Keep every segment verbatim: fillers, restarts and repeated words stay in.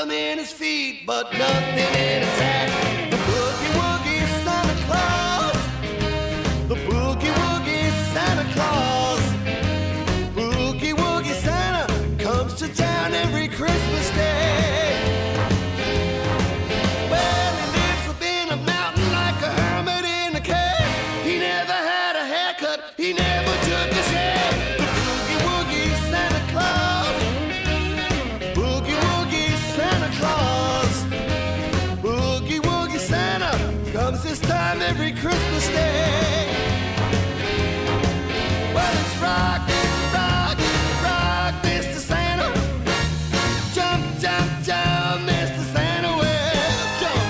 rhythm in his feet, but nothing in his hat. The boogie woogie Santa Claus, the boogie woogie Santa Claus, boogie woogie Santa comes to town every Christmas Day. Well, he lives up in a mountain like a hermit in a cave. He never had a haircut, he never took a shave. The boogie woogie Santa Claus, boogie woogie Santa Claus, boogie woogie Santa comes this time every Christmas Day. Well, it's rock, rock, rock, Mister Santa. Jump, jump, jump, Mister Santa. Well, jump.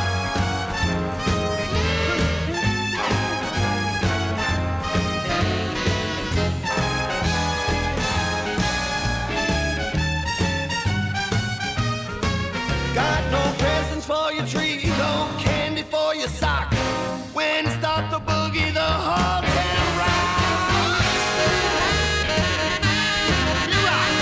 Got no presents for your tree, no candy for your sock. When it's start to boogie, the whole town rocks. You rock.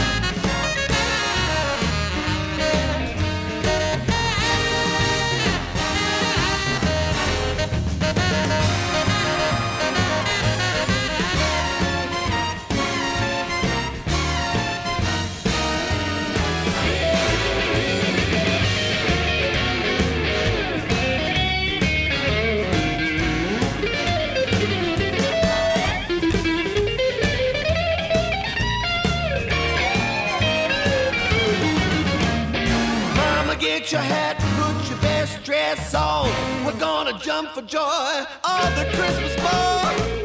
Mama, get your hat, put your best dress on. We're gonna jump for joy on the Christmas ball.